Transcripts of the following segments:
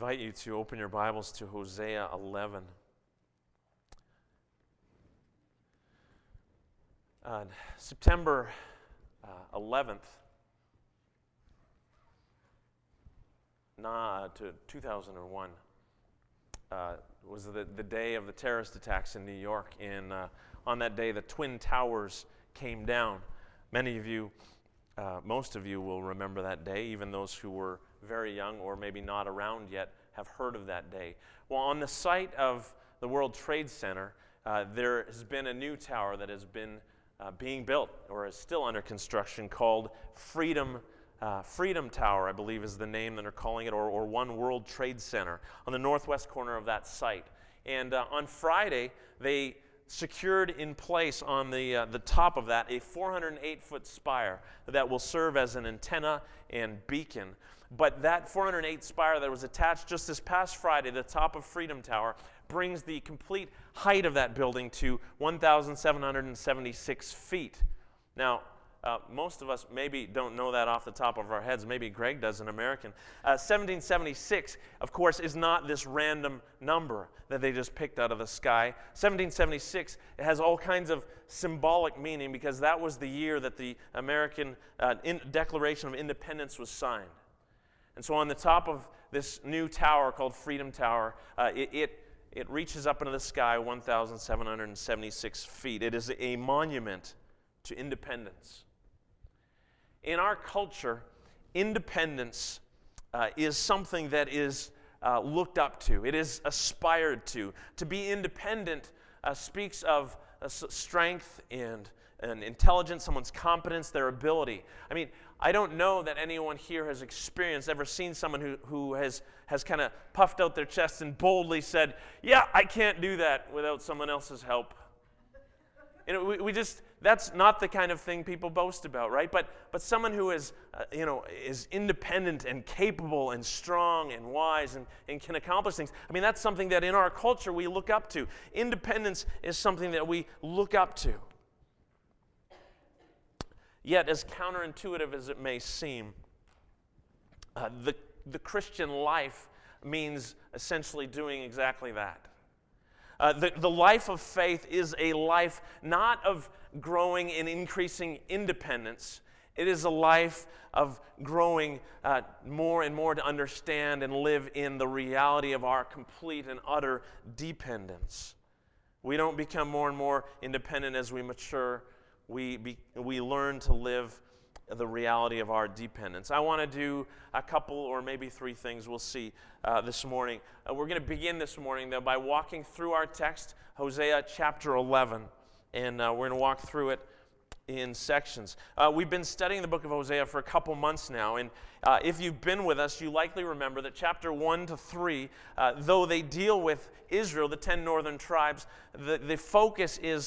invite you to open your Bibles to Hosea 11. September 11th, 2001, was the day of the terrorist attacks in New York. And on that day, the Twin Towers came down. Many of you, most of you will remember that day. Even those who were very young or maybe not around yet have heard of that day. Well, on the site of the World Trade Center, there has been a new tower that has been being built or is still under construction called Freedom Tower, I believe is the name that they're calling it, or One World Trade Center on the northwest corner of that site. And on Friday, they secured in place on the top of that a 408-foot spire that will serve as an antenna and beacon. But that 408 spire that was attached just this past Friday to the top of Freedom Tower brings the complete height of that building to 1,776 feet. Now, most of us maybe don't know that off the top of our heads. Maybe Greg does, an American. 1776, of course, is not this random number that they just picked out of the sky. 1776, it has all kinds of symbolic meaning because that was the year that the American Declaration of Independence was signed. And so on the top of this new tower called Freedom Tower, it reaches up into the sky 1,776 feet. It is a monument to independence. In our culture, independence is something that is looked up to. It is aspired to. To be independent speaks of strength and intelligence, someone's competence, their ability. I mean, I don't know that anyone here has ever seen someone who has kind of puffed out their chest and boldly said, yeah, I can't do that without someone else's help. You know, that's not the kind of thing people boast about, right? But someone who is independent and capable and strong and wise and can accomplish things. I mean, that's something that in our culture we look up to. Independence is something that we look up to. Yet, as counterintuitive as it may seem, the Christian life means essentially doing exactly that. The life of faith is a life not of growing and increasing independence. It is a life of growing more and more to understand and live in the reality of our complete and utter dependence. We don't become more and more independent as we mature. We learn to live the reality of our dependence. I want to do a couple or maybe three things we'll see this morning. We're going to begin this morning, though, by walking through our text, Hosea chapter 11, and we're going to walk through it in sections. We've been studying the book of Hosea for a couple months now, and if you've been with us, you likely remember that chapter 1 to 3, though they deal with Israel, the 10 northern tribes, the focus is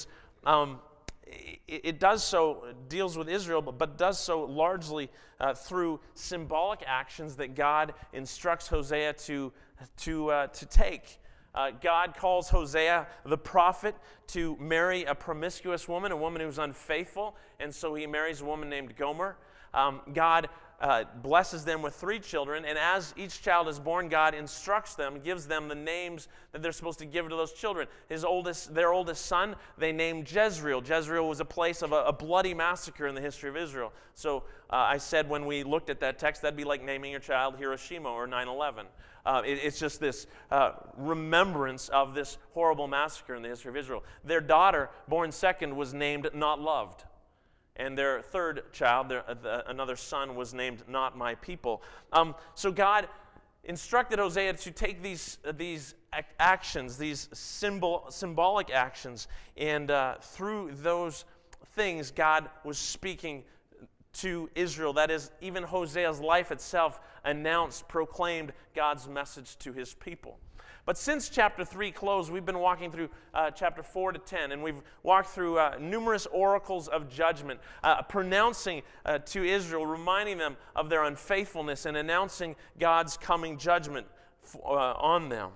it deals with Israel, but does so largely through symbolic actions that God instructs Hosea to take. God calls Hosea the prophet to marry a promiscuous woman, a woman who's unfaithful, and so he marries a woman named Gomer. God blesses them with 3 children, and as each child is born, God instructs them, gives them the names that they're supposed to give to those children. Their oldest son, they named Jezreel. Jezreel was a place of a bloody massacre in the history of Israel. So I said when we looked at that text, that'd be like naming your child Hiroshima or 9/11. It's just this remembrance of this horrible massacre in the history of Israel. Their daughter, born second, was named Not Loved. And their third child, another son, was named Not My People. So God instructed Hosea to take these actions, these symbolic actions, and through those things, God was speaking to Israel. That is, even Hosea's life itself proclaimed God's message to his people. But since chapter 3 closed, we've been walking through chapter 4 to 10, and we've walked through numerous oracles of judgment, pronouncing to Israel, reminding them of their unfaithfulness and announcing God's coming judgment on them.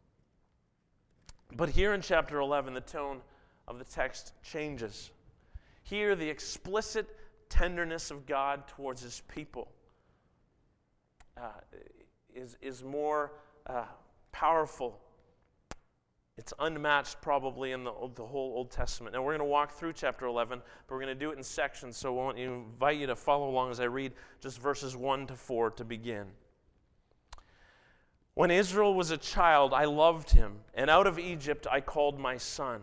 But here in chapter 11, the tone of the text changes. Here, the explicit tenderness of God towards his people is more powerful. It's unmatched probably in the whole Old Testament. Now we're going to walk through chapter 11, but we're going to do it in sections, so I want to invite you to follow along as I read just verses 1 to 4 to begin. When Israel was a child, I loved him, and out of Egypt I called my son.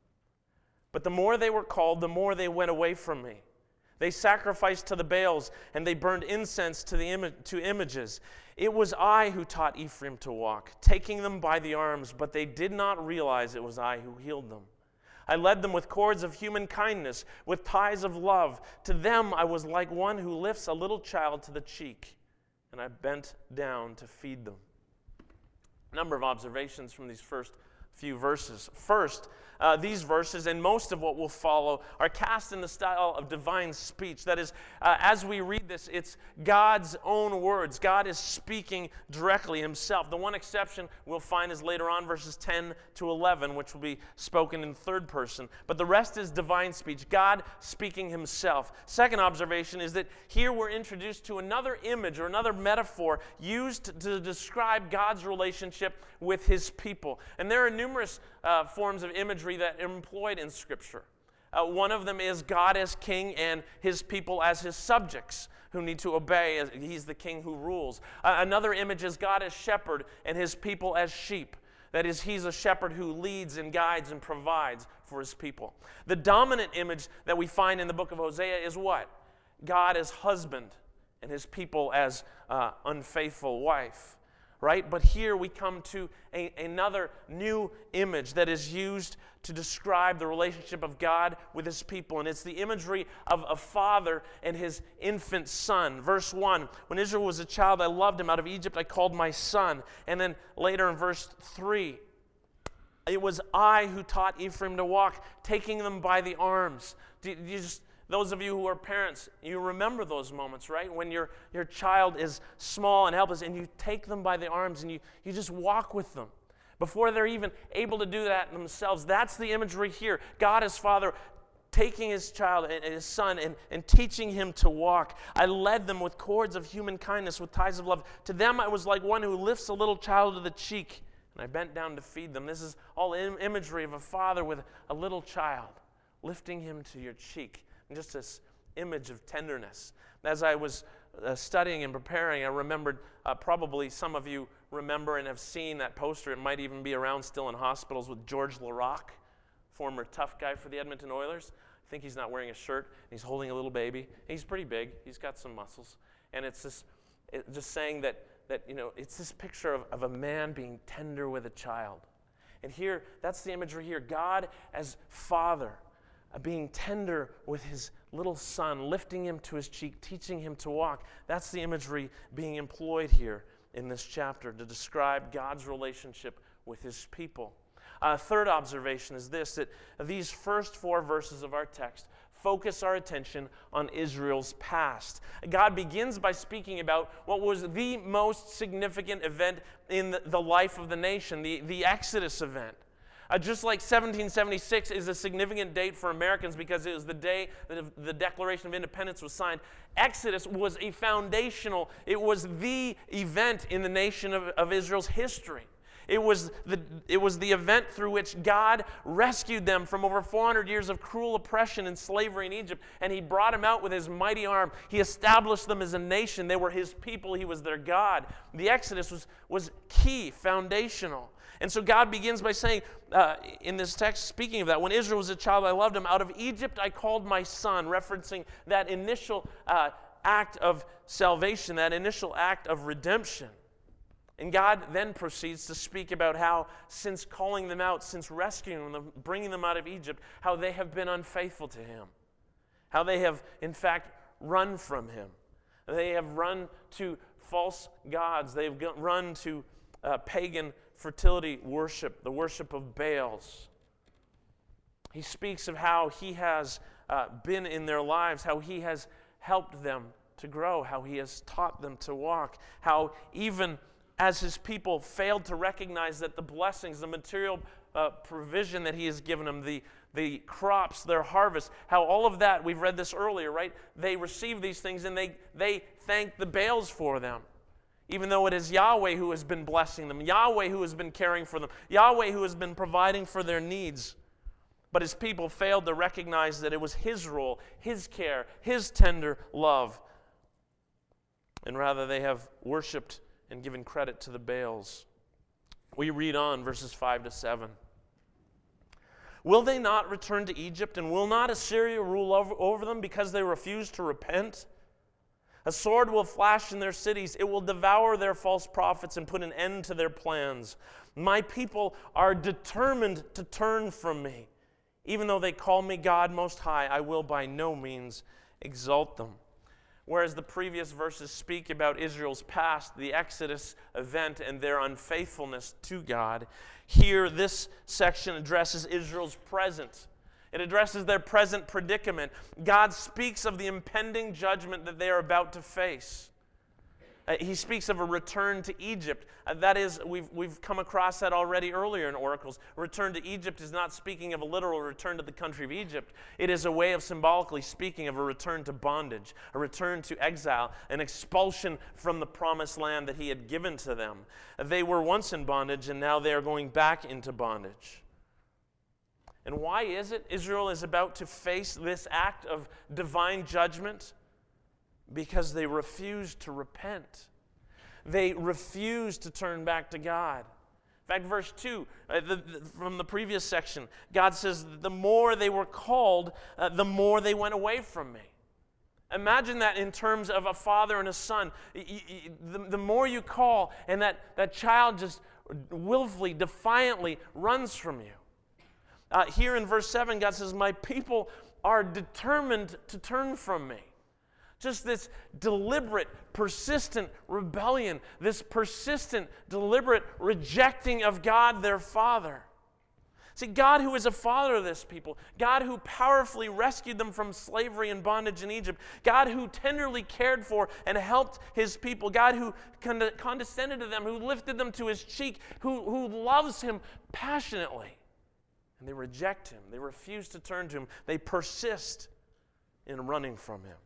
But the more they were called, the more they went away from me. They sacrificed to the Baals, and they burned incense to images. It was I who taught Ephraim to walk, taking them by the arms, but they did not realize it was I who healed them. I led them with cords of human kindness, with ties of love. To them I was like one who lifts a little child to the cheek, and I bent down to feed them. A number of observations from these first few verses. First, these verses and most of what will follow are cast in the style of divine speech. That is, as we read this, it's God's own words. God is speaking directly himself. The one exception we'll find is later on, verses 10 to 11, which will be spoken in third person. But the rest is divine speech, God speaking himself. Second observation is that here we're introduced to another image or another metaphor used to describe God's relationship with his people. And there are numerous forms of imagery that are employed in Scripture. One of them is God as king and his people as his subjects who need to obey as he's the king who rules. Another image is God as shepherd and his people as sheep. That is, he's a shepherd who leads and guides and provides for his people. The dominant image that we find in the book of Hosea is what? God as husband and his people as unfaithful wife. Right? But here we come to another new image that is used to describe the relationship of God with his people. And it's the imagery of a father and his infant son. Verse 1, when Israel was a child, I loved him. Out of Egypt I called my son. And then later in verse 3, it was I who taught Ephraim to walk, taking them by the arms. Those of you who are parents, you remember those moments, right? When your child is small and helpless and you take them by the arms and you just walk with them. Before they're even able to do that themselves, that's the imagery here. God as Father taking his child and his son and teaching him to walk. I led them with cords of human kindness, with ties of love. To them I was like one who lifts a little child to the cheek, and I bent down to feed them. This is all imagery of a father with a little child, lifting him to your cheek. And just this image of tenderness. As I was studying and preparing, I remembered, probably some of you remember and have seen that poster. It might even be around still in hospitals with George Laraque, former tough guy for the Edmonton Oilers. I think he's not wearing a shirt. And he's holding a little baby. He's pretty big. He's got some muscles. And it's just saying that it's this picture of a man being tender with a child. And here, that's the imagery here. God as Father, being tender with his little son, lifting him to his cheek, teaching him to walk. That's the imagery being employed here in this chapter to describe God's relationship with his people. Third observation is this, that these first 4 verses of our text focus our attention on Israel's past. God begins by speaking about what was the most significant event in the life of the nation, the Exodus event. Just like 1776 is a significant date for Americans because it was the day that the Declaration of Independence was signed, Exodus was it was the event in the nation of Israel's history. It was the event through which God rescued them from over 400 years of cruel oppression and slavery in Egypt, and he brought them out with his mighty arm. He established them as a nation. They were his people. He was their God. The Exodus was key, foundational. And so God begins by saying, in this text, speaking of that, when Israel was a child, I loved him. Out of Egypt I called my son, referencing that initial act of salvation, that initial act of redemption. And God then proceeds to speak about how, since calling them out, since rescuing them, bringing them out of Egypt, how they have been unfaithful to him. How they have, in fact, run from him. They have run to false gods. They've run to pagan fertility worship, the worship of Baals. He speaks of how he has been in their lives, how he has helped them to grow, how he has taught them to walk, how even as his people failed to recognize that the blessings, the material provision that he has given them, the crops, their harvest, how all of that, we've read this earlier, right? They receive these things and they thank the Baals for them. even though it is Yahweh who has been blessing them, Yahweh who has been caring for them, Yahweh who has been providing for their needs. But his people failed to recognize that it was his rule, his care, his tender love. And rather they have worshiped and given credit to the Baals. We read on verses 5 to 7. Will they not return to Egypt, and will not Assyria rule over them because they refuse to repent? A sword will flash in their cities. It will devour their false prophets and put an end to their plans. My people are determined to turn from me. Even though they call me God Most High, I will by no means exalt them. Whereas the previous verses speak about Israel's past, the Exodus event, and their unfaithfulness to God, here this section addresses Israel's present. It addresses their present predicament. God speaks of the impending judgment that they are about to face. He speaks of a return to Egypt. That is, we've come across that already earlier in Oracles. Return to Egypt is not speaking of a literal return to the country of Egypt. It is a way of symbolically speaking of a return to bondage, a return to exile, an expulsion from the promised land that he had given to them. They were once in bondage, and now they are going back into bondage. And why is it Israel is about to face this act of divine judgment? Because they refuse to repent. They refuse to turn back to God. In fact, verse 2, from the previous section, God says, the more they were called, the more they went away from me. Imagine that in terms of a father and a son. The more you call, and that child just willfully, defiantly runs from you. Here in verse 7, God says, my people are determined to turn from me. Just this deliberate, persistent rebellion, this persistent, deliberate rejecting of God, their Father. See, God who is a father of this people, God who powerfully rescued them from slavery and bondage in Egypt, God who tenderly cared for and helped his people, God who condescended to them, who lifted them to his cheek, who loves him passionately. And they reject him. They refuse to turn to him. They persist in running from him.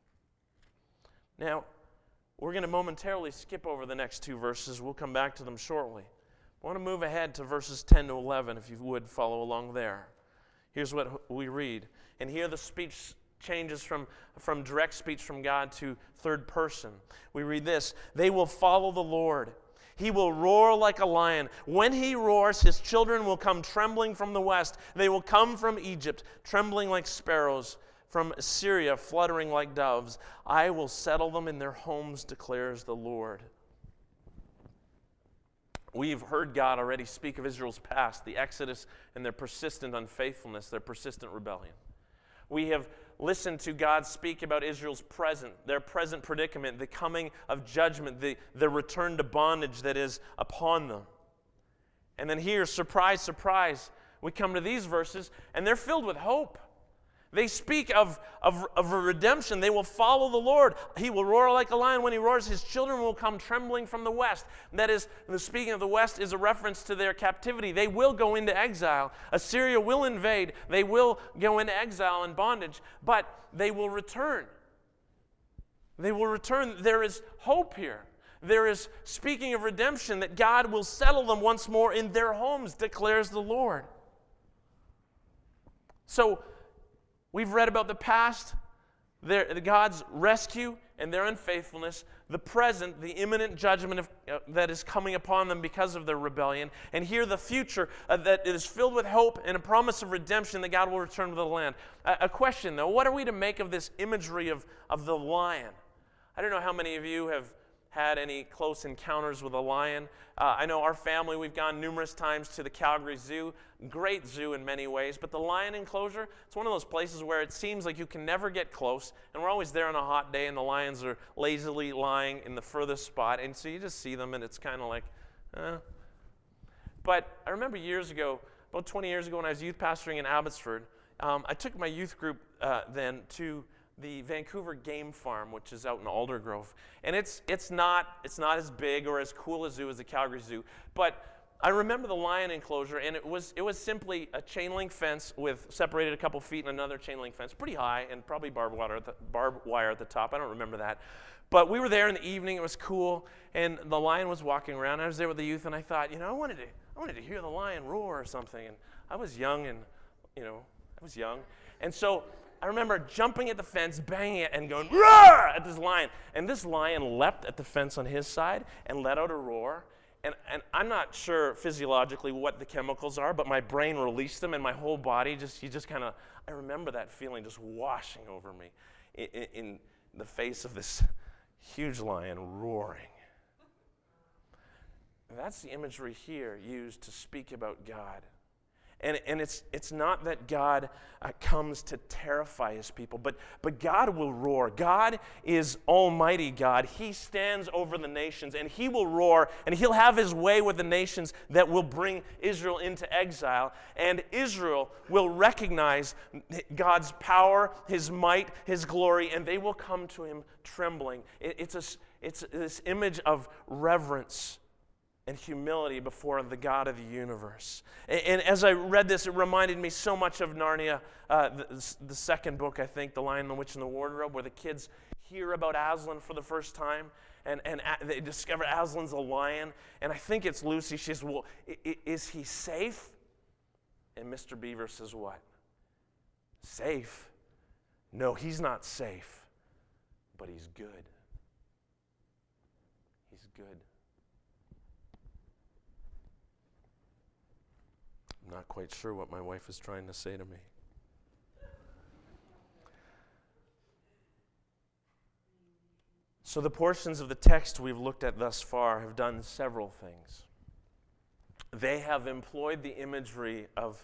Now, we're going to momentarily skip over the next two verses. We'll come back to them shortly. I want to move ahead to verses 10 to 11, if you would follow along there. Here's what we read. And here the speech changes from direct speech from God to third person. We read this, they will follow the Lord. He will roar like a lion. When he roars, his children will come trembling from the west. They will come from Egypt, trembling like sparrows. From Assyria, fluttering like doves. I will settle them in their homes, declares the Lord. We've heard God already speak of Israel's past, the Exodus, and their persistent unfaithfulness, their persistent rebellion. We have listened to God speak about Israel's present, their present predicament, the coming of judgment, the return to bondage that is upon them. And then here, surprise, surprise, we come to these verses, and they're filled with hope. They speak of a redemption. They will follow the Lord. He will roar like a lion. When he roars, his children will come trembling from the west. That is, the speaking of the west is a reference to their captivity. They will go into exile. Assyria will invade. They will go into exile and bondage, but they will return. They will return. There is hope here. There is speaking of redemption, that God will settle them once more in their homes, declares the Lord. So, we've read about the past, God's rescue and their unfaithfulness, the present, the imminent judgment that is coming upon them because of their rebellion, and here the future that is filled with hope and a promise of redemption that God will return to the land. A question, though, what are we to make of this imagery of the lion? I don't know how many of you have had any close encounters with a lion. I know our family, we've gone numerous times to the Calgary Zoo. Great zoo in many ways, but the lion enclosure, it's one of those places where it seems like you can never get close, and we're always there on a hot day, and the lions are lazily lying in the furthest spot, and so you just see them, and it's kind of like, But I remember years ago, about 20 years ago when I was youth pastoring in Abbotsford, I took my youth group then to the Vancouver Game Farm, which is out in Aldergrove. And it's not as big or as cool a zoo as the Calgary Zoo, but I remember the lion enclosure, and it was simply a chain link fence with separated a couple feet and another chain link fence, pretty high, and probably barbed wire at the top. I don't remember that. But we were there in the evening. It was cool, and the lion was walking around. I was there with the youth, and I thought, I wanted to hear the lion roar or something. And I was young, and so I remember jumping at the fence, banging it, and going roar at this lion. And this lion leapt at the fence on his side and let out a roar. And I'm not sure physiologically what the chemicals are, but my brain released them, and my whole body I remember that feeling just washing over me in the face of this huge lion roaring. And that's the imagery here used to speak about God. And it's not that God comes to terrify his people, but God will roar. God is Almighty God. He stands over the nations, and he will roar, and he'll have his way with the nations that will bring Israel into exile. And Israel will recognize God's power, his might, his glory, and they will come to him trembling. It's this image of reverence and humility before the God of the universe. And as I read this, it reminded me so much of Narnia, the second book, I think, The Lion, the Witch, and the Wardrobe, where the kids hear about Aslan for the first time, and they discover Aslan's a lion. And I think it's Lucy. She says, well, is he safe? And Mr. Beaver says what? Safe? No, he's not safe, but he's good. He's good. I'm not quite sure what my wife is trying to say to me. So the portions of the text we've looked at thus far have done several things. They have employed the imagery of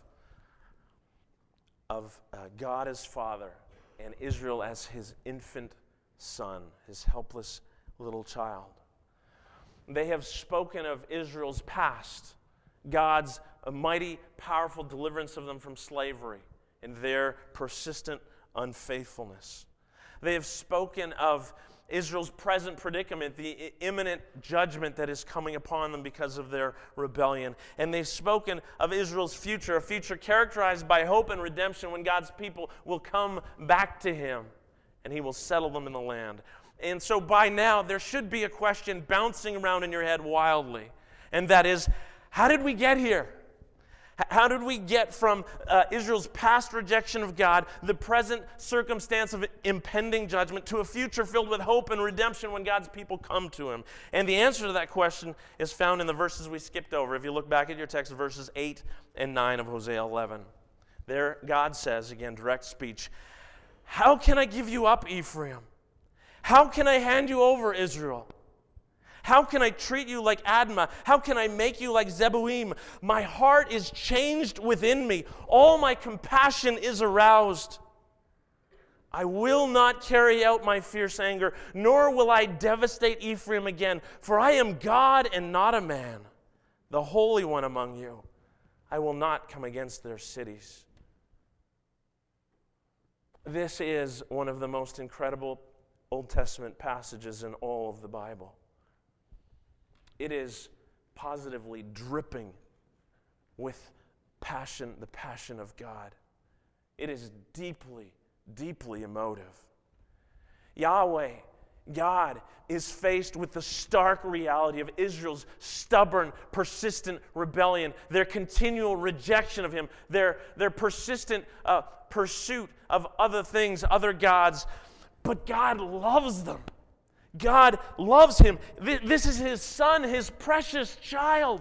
God as Father and Israel as his infant son, his helpless little child. They have spoken of Israel's past, God's mighty, powerful deliverance of them from slavery and their persistent unfaithfulness. They have spoken of Israel's present predicament, the imminent judgment that is coming upon them because of their rebellion. And they've spoken of Israel's future, a future characterized by hope and redemption when God's people will come back to him and he will settle them in the land. And so by now, there should be a question bouncing around in your head wildly, and that is, how did we get here? How did we get from Israel's past rejection of God, the present circumstance of impending judgment, to a future filled with hope and redemption when God's people come to him? And the answer to that question is found in the verses we skipped over. If you look back at your text, verses 8 and 9 of Hosea 11. There, God says, again, direct speech, "How can I give you up, Ephraim? How can I hand you over, Israel? How can I treat you like Admah? How can I make you like Zeboim? My heart is changed within me. All my compassion is aroused. I will not carry out my fierce anger, nor will I devastate Ephraim again, for I am God and not a man, the Holy One among you. I will not come against their cities." This is one of the most incredible Old Testament passages in all of the Bible. It is positively dripping with passion, the passion of God. It is deeply, deeply emotive. Yahweh, God, is faced with the stark reality of Israel's stubborn, persistent rebellion, their continual rejection of him, their persistent pursuit of other things, other gods. But God loves them. God loves him. This is his son, his precious child.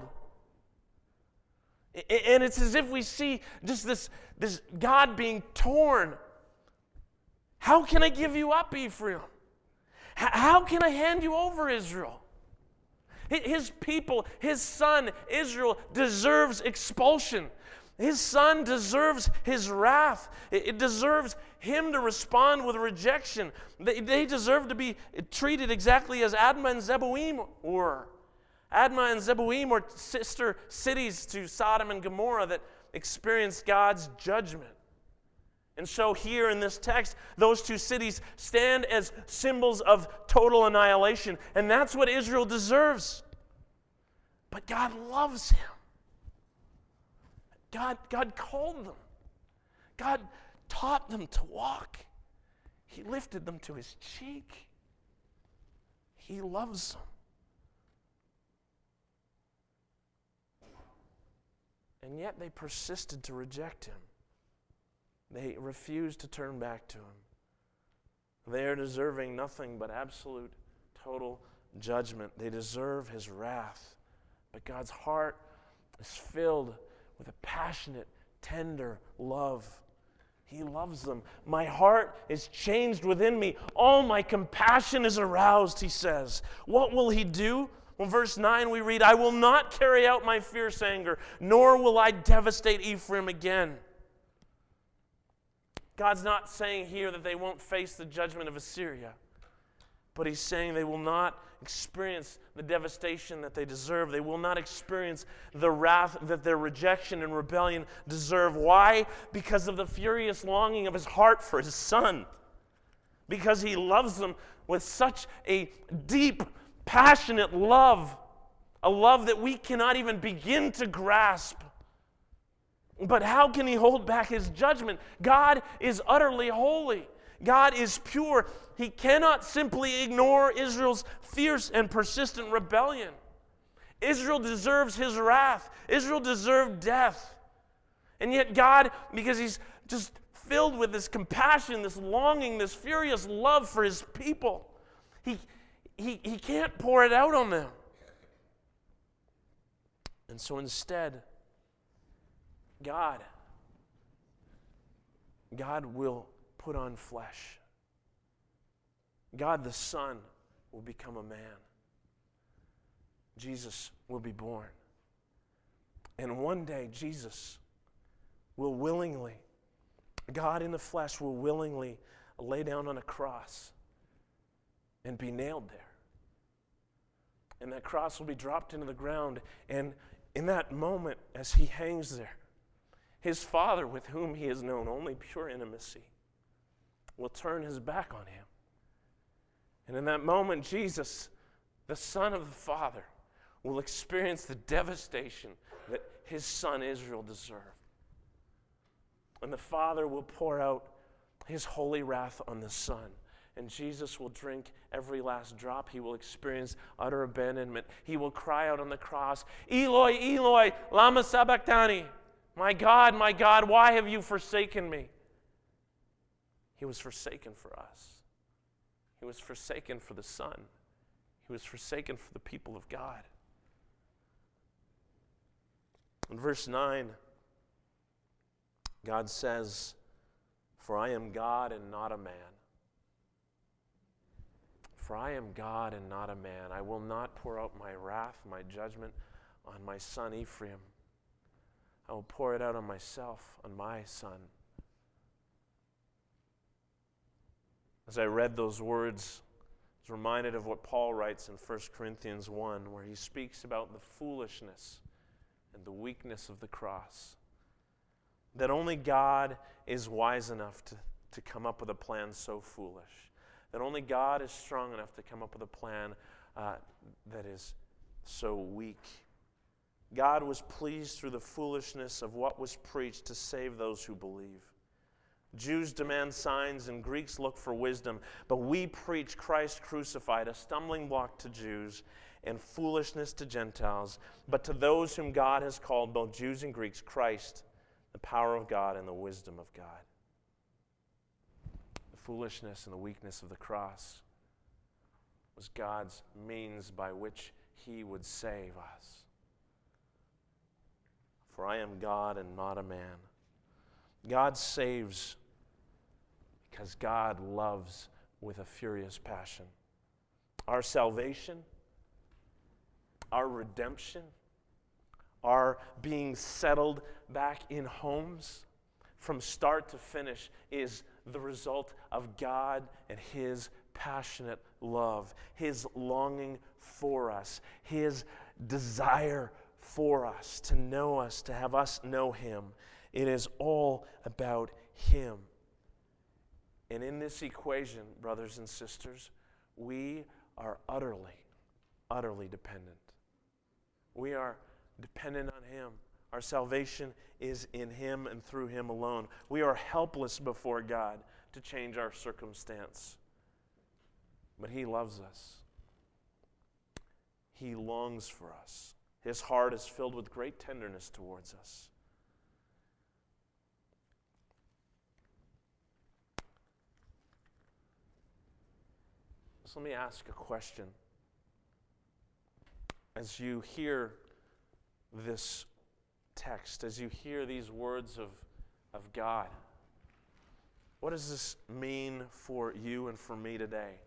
And it's as if we see just this God being torn. How can I give you up, Ephraim? How can I hand you over, Israel? His people, his son, Israel, deserves expulsion. His son deserves his wrath. It deserves him to respond with rejection. They deserve to be treated exactly as Admah and Zeboim were. Admah and Zeboim were sister cities to Sodom and Gomorrah that experienced God's judgment. And so here in this text, those two cities stand as symbols of total annihilation. And that's what Israel deserves. But God loves him. God called them. God taught them to walk. He lifted them to his cheek. He loves them. And yet they persisted to reject him. They refused to turn back to him. They are deserving nothing but absolute, total judgment. They deserve his wrath. But God's heart is filled with a passionate, tender love. He loves them. My heart is changed within me. All my compassion is aroused, he says. What will he do? Well, verse 9 we read, I will not carry out my fierce anger, nor will I devastate Ephraim again. God's not saying here that they won't face the judgment of Assyria, but he's saying they will not experience the devastation that they deserve. They will not experience the wrath that their rejection and rebellion deserve. Why? Because of the furious longing of his heart for his son. Because he loves them with such a deep, passionate love, a love that we cannot even begin to grasp. But how can he hold back his judgment? God is utterly holy. God is pure. He cannot simply ignore Israel's fierce and persistent rebellion. Israel deserves his wrath. Israel deserved death. And yet God, because he's just filled with this compassion, this longing, this furious love for his people, he can't pour it out on them. And so instead, God will put on flesh. God the Son will become a man. Jesus will be born. And one day Jesus will willingly, God in the flesh will willingly lay down on a cross and be nailed there. And that cross will be dropped into the ground. And in that moment, as he hangs there, his Father, with whom he has known only pure intimacy, will turn his back on him. And in that moment, Jesus, the Son of the Father, will experience the devastation that his son Israel deserved. And the Father will pour out his holy wrath on the Son. And Jesus will drink every last drop. He will experience utter abandonment. He will cry out on the cross, Eloi, Eloi, lama sabachthani. My God, why have you forsaken me? He was forsaken for us. He was forsaken for the Son. He was forsaken for the people of God. In verse 9, God says, "For I am God and not a man. For I am God and not a man. I will not pour out my wrath, my judgment on my son Ephraim. I will pour it out on myself, on my son." As I read those words, I was reminded of what Paul writes in 1 Corinthians 1, where he speaks about the foolishness and the weakness of the cross. That only God is wise enough to come up with a plan so foolish. That only God is strong enough to come up with a plan that is so weak. God was pleased through the foolishness of what was preached to save those who believe. Jews demand signs and Greeks look for wisdom, but we preach Christ crucified, a stumbling block to Jews and foolishness to Gentiles. But to those whom God has called, both Jews and Greeks, Christ, the power of God and the wisdom of God. The foolishness and the weakness of the cross was God's means by which he would save us. For I am God and not a man. God saves because God loves with a furious passion. Our salvation, our redemption, our being settled back in homes from start to finish is the result of God and his passionate love, his longing for us, his desire for us, to have us know him. It is all about him. And in this equation, brothers and sisters, we are utterly, utterly dependent. We are dependent on him. Our salvation is in him and through him alone. We are helpless before God to change our circumstance. But he loves us. He longs for us. His heart is filled with great tenderness towards us. So let me ask a question. As you hear this text, as you hear these words of God, what does this mean for you and for me today?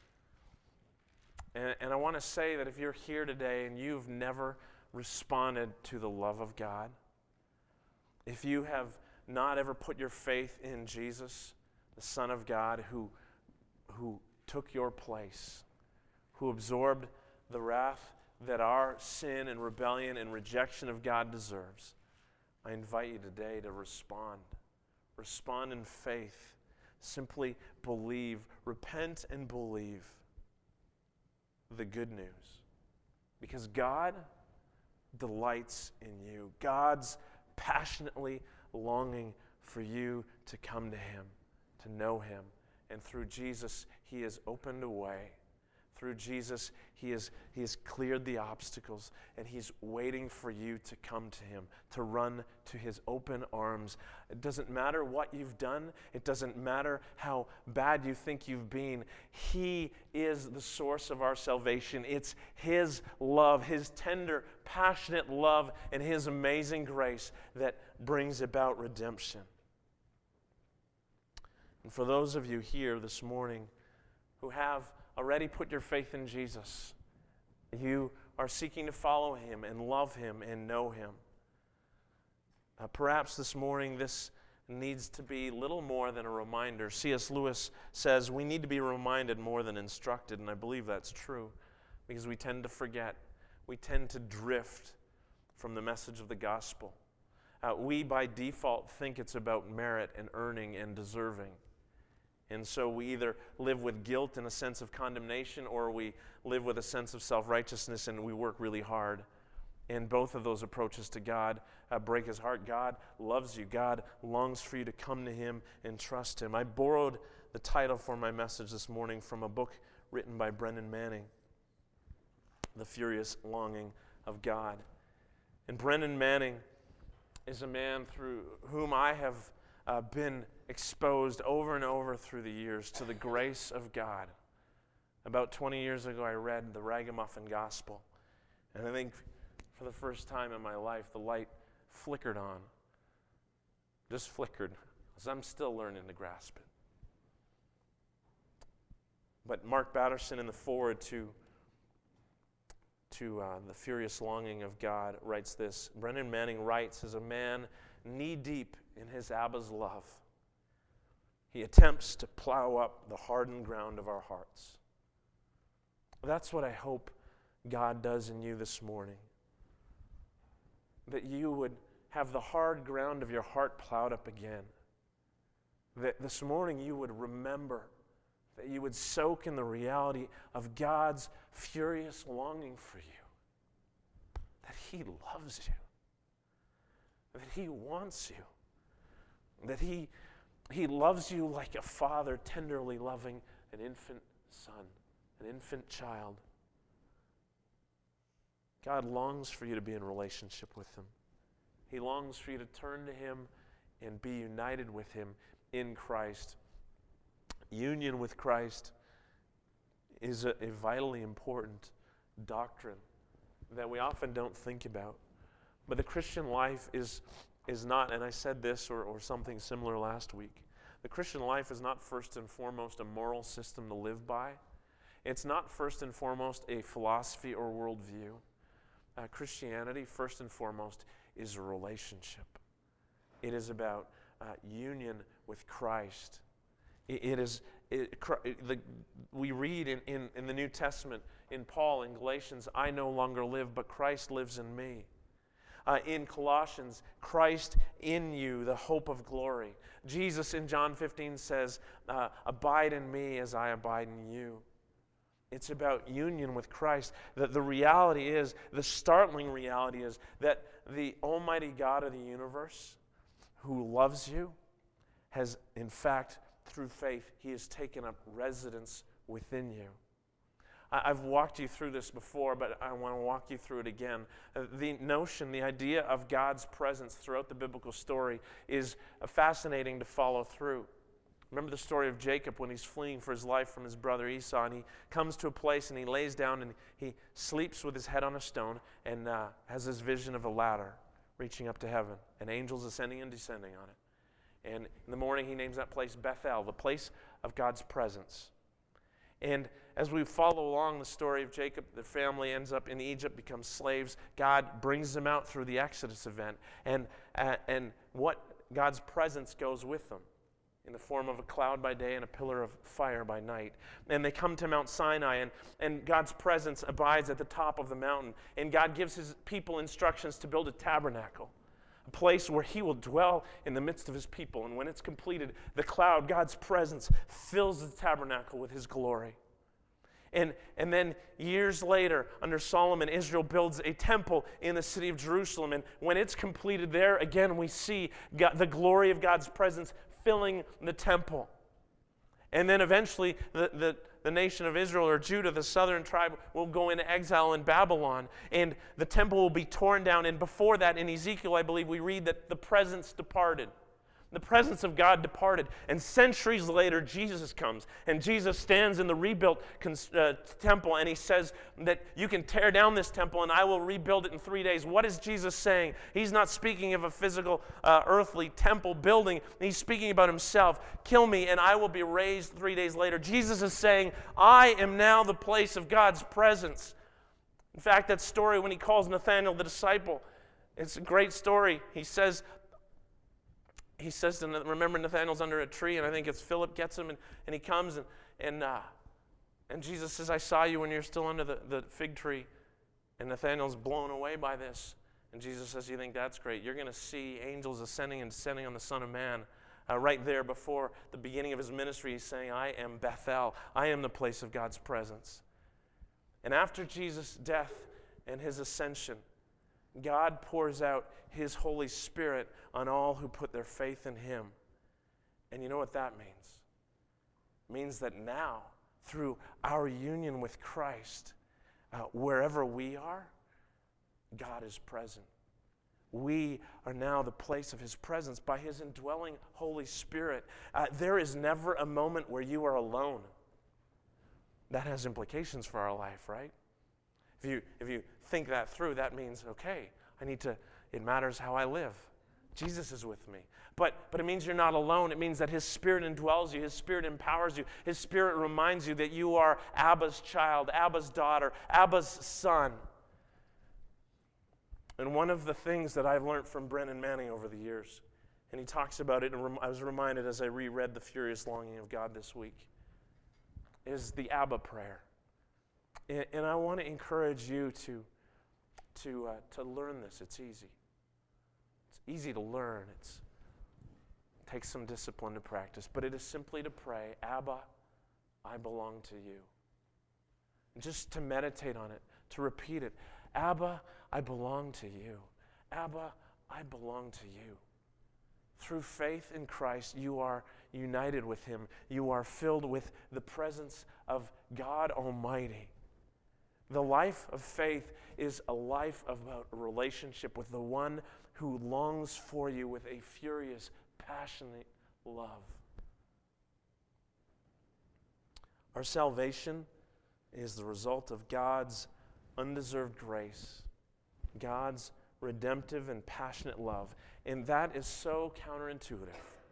And I want to say that if you're here today and you've never responded to the love of God, if you have not ever put your faith in Jesus, the Son of God, who took your place, who absorbed the wrath that our sin and rebellion and rejection of God deserves, I invite you today to respond. Respond in faith. Simply believe. Repent and believe the good news. Because God delights in you. God's passionately longing for you to come to Him, to know Him. And through Jesus, He has opened a way. Through Jesus, He has cleared the obstacles, and He's waiting for you to come to Him, to run to His open arms. It doesn't matter what you've done. It doesn't matter how bad you think you've been. He is the source of our salvation. It's His love, His tender, passionate love, and His amazing grace that brings about redemption. And for those of you here this morning who have already put your faith in Jesus, you are seeking to follow Him and love Him and know Him. Perhaps this morning this needs to be little more than a reminder. C.S. Lewis says we need to be reminded more than instructed, and I believe that's true because we tend to forget. We tend to drift from the message of the gospel. We by default think it's about merit and earning and deserving. And so we either live with guilt and a sense of condemnation, or we live with a sense of self-righteousness and we work really hard. And both of those approaches to God break His heart. God loves you. God longs for you to come to Him and trust Him. I borrowed the title for my message this morning from a book written by Brennan Manning, The Furious Longing of God. And Brennan Manning is a man through whom I have been exposed over and over through the years to the grace of God. About 20 years ago, I read the Ragamuffin Gospel, and I think for the first time in my life, the light flickered on. Just flickered, because I'm still learning to grasp it. But Mark Batterson, in the foreword to The Furious Longing of God, writes this. Brennan Manning writes, as a man knee-deep in his Abba's love, he attempts to plow up the hardened ground of our hearts. That's what I hope God does in you this morning. That you would have the hard ground of your heart plowed up again. That this morning you would remember, that you would soak in the reality of God's furious longing for you. That He loves you. That He wants you. That He loves you like a father tenderly loving an infant son, an infant child. God longs for you to be in relationship with Him. He longs for you to turn to Him and be united with Him in Christ. Union with Christ is a vitally important doctrine that we often don't think about. But the Christian life is not, and I said this or something similar last week, the Christian life is not first and foremost a moral system to live by. It's not first and foremost a philosophy or worldview. Christianity, first and foremost, is a relationship. It is about union with Christ. We read in the New Testament, in Paul, in Galatians, I no longer live, but Christ lives in me. In Colossians, Christ in you, the hope of glory. Jesus in John 15 says, abide in me as I abide in you. It's about union with Christ. That the reality is, the startling reality is that the Almighty God of the universe, who loves you, has in fact, through faith, He has taken up residence within you. I've walked you through this before, but I want to walk you through it again. The idea of God's presence throughout the biblical story is fascinating to follow through. Remember the story of Jacob when he's fleeing for his life from his brother Esau, and he comes to a place and he lays down and he sleeps with his head on a stone and has this vision of a ladder reaching up to heaven and angels ascending and descending on it. And in the morning he names that place Bethel, the place of God's presence. And as we follow along the story of Jacob, the family ends up in Egypt, becomes slaves. God brings them out through the Exodus event, and what God's presence goes with them in the form of a cloud by day and a pillar of fire by night. And they come to Mount Sinai, and God's presence abides at the top of the mountain. And God gives his people instructions to build a tabernacle, a place where he will dwell in the midst of his people. And when it's completed, the cloud, God's presence, fills the tabernacle with his glory. And then years later, under Solomon, Israel builds a temple in the city of Jerusalem. And when it's completed there, again, we see the glory of God's presence filling the temple. And then eventually, the nation of Israel, or Judah, the southern tribe, will go into exile in Babylon. And the temple will be torn down. And before that, in Ezekiel, I believe, we read that the presence departed. The presence of God departed. And centuries later, Jesus comes. And Jesus stands in the rebuilt temple, and he says that you can tear down this temple and I will rebuild it in 3 days. What is Jesus saying? He's not speaking of a physical, earthly temple building. He's speaking about himself. Kill me and I will be raised 3 days later. Jesus is saying, I am now the place of God's presence. In fact, that story when he calls Nathanael the disciple, it's a great story. He says to remember Nathanael's under a tree, and I think it's Philip gets him, and he comes, and Jesus says, I saw you when you're still under the fig tree. And Nathanael's blown away by this. And Jesus says, you think that's great? You're going to see angels ascending and descending on the Son of Man. Right there before the beginning of his ministry, he's saying, I am Bethel. I am the place of God's presence. And after Jesus' death and his ascension, God pours out his Holy Spirit on all who put their faith in him. And you know what that means? It means that now, through our union with Christ, wherever we are, God is present. We are now the place of his presence by his indwelling Holy Spirit. There is never a moment where you are alone. That has implications for our life, right? If you think that through, that means, okay, it matters how I live. Jesus is with me. But it means you're not alone. It means that his Spirit indwells you. His Spirit empowers you. His Spirit reminds you that you are Abba's child, Abba's daughter, Abba's son. And one of the things that I've learned from Brennan Manning over the years, and he talks about it, and I was reminded as I reread The Furious Longing of God this week, is the Abba prayer. And I want to encourage you to learn this. It's easy. It's easy to learn. It takes some discipline to practice. But it is simply to pray, Abba, I belong to you. And just to meditate on it, to repeat it. Abba, I belong to you. Abba, I belong to you. Through faith in Christ, you are united with him. You are filled with the presence of God Almighty. The life of faith is a life about a relationship with the one who longs for you with a furious, passionate love. Our salvation is the result of God's undeserved grace, God's redemptive and passionate love. And that is so counterintuitive.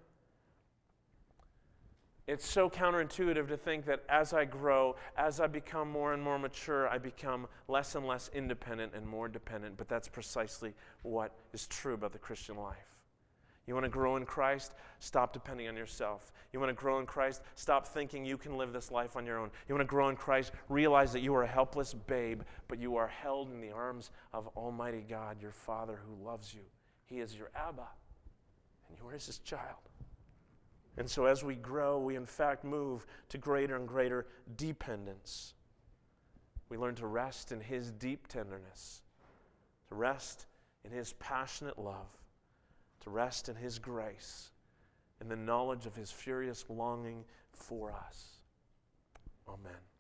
It's so counterintuitive to think that as I grow, as I become more and more mature, I become less and less independent and more dependent. But that's precisely what is true about the Christian life. You want to grow in Christ? Stop depending on yourself. You want to grow in Christ? Stop thinking you can live this life on your own. You want to grow in Christ? Realize that you are a helpless babe, but you are held in the arms of Almighty God, your Father who loves you. He is your Abba, and you are his child. And so as we grow, we in fact move to greater and greater dependence. We learn to rest in his deep tenderness, to rest in his passionate love, to rest in his grace, in the knowledge of his furious longing for us. Amen.